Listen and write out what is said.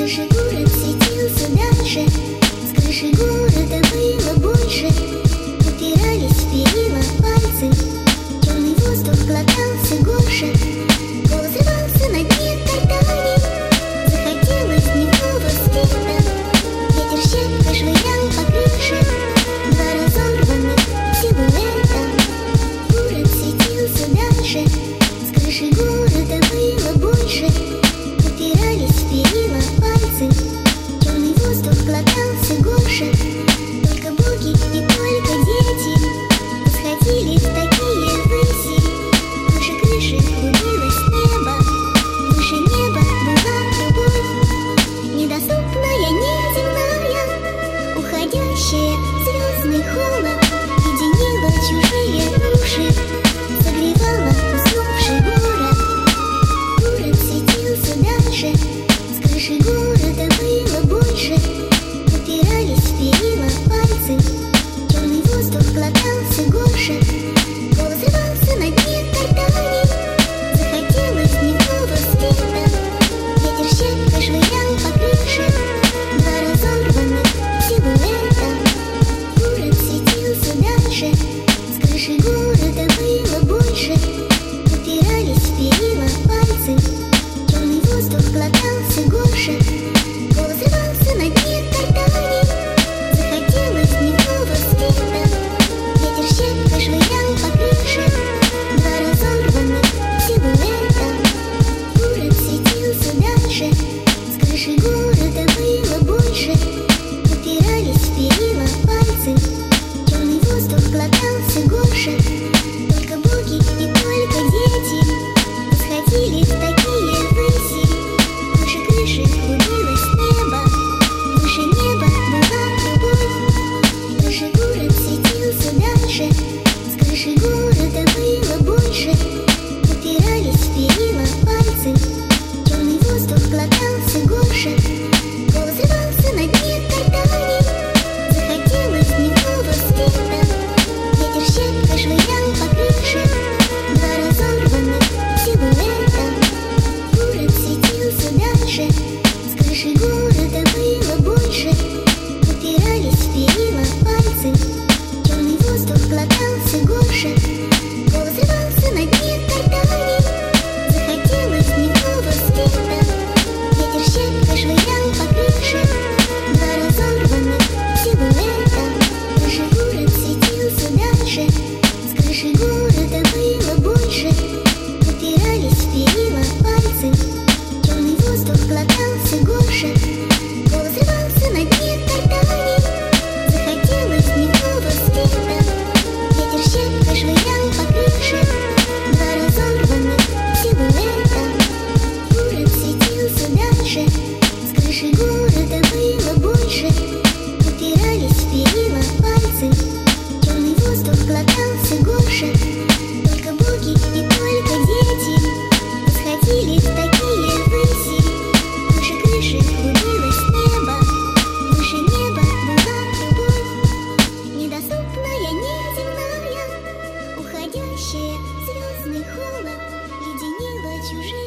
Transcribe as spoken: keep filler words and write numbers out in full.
крыши город светился дальше, с крыши города было больше. Упирались в перила пальцы, черный воздух глотался горше. Голос рвался на дне тайдани, захотелось дневного света. Ветер щепкой швырял по крыше два разорванных силуэта. Город светился дальше, с крыши города было больше. Упирались в перила пальцы, черный воздух глотался горше. Только боги и только дети восходили в такие выси. Выше крыши клубилось небо, выше неба была любовь, недоступная, неземная, уходящая в звездный холод, единила чужие души, согревала уснувший город. Город светился дальше, с крыши города было больше. Упирались в перила пальцы, черный воздух глотался горше. Голос рвался на дне тайдани, захотелось дневного света. Ветер щепкой швырял по крыше два разорванных силуэта. Город светился дальше, с крыши города было больше. Упирались в перила пальцы, черный воздух глотался горше. Голос рвался на дне тайдани, захотелось дневного света. Ветер щепкой швырял по крыше два разорванных силуэта. Город светился дальше, с крыши города было больше. Упирались в перила пальцы, черный воздух глотался горше. Только боги и только дети восходили в такие выси. Выше крыши клубилось небо, выше неба была любовь. Выше город светился дальше, с крыши города было больше. Упирались в перила пальцы, черный воздух глотался горше. Голос рвался на дне тайдани, захотелось дневного света. Ветер щепкой швырял по крыше два разорванных силуэта. Город светился дальше, с крыши города было больше. Упирались в перила пальцы, черный воздух глотался горше. Голос рвался на дне тайдани, захотелось дневного света. Ветер щепкой швырял по крыше два разорванных силуэта. Крыши город светился дальше, с крыши города было больше. Упирались в перила пальцы, черный воздух глотался горше. Голос рвался на дне тайдани, захотелось дневного света. Ветер щепкой швырял по крыше два разорванных силуэта. Город светился дальше, с крыши города было больше. Упирались в перила пальцы, черный воздух глотался горше. Только боги и только дети восходили в такие выси. Выше крыши клубилось небо, выше неба была любовь, недоступная, неземная, уходящая в звездный холод, леденила чужие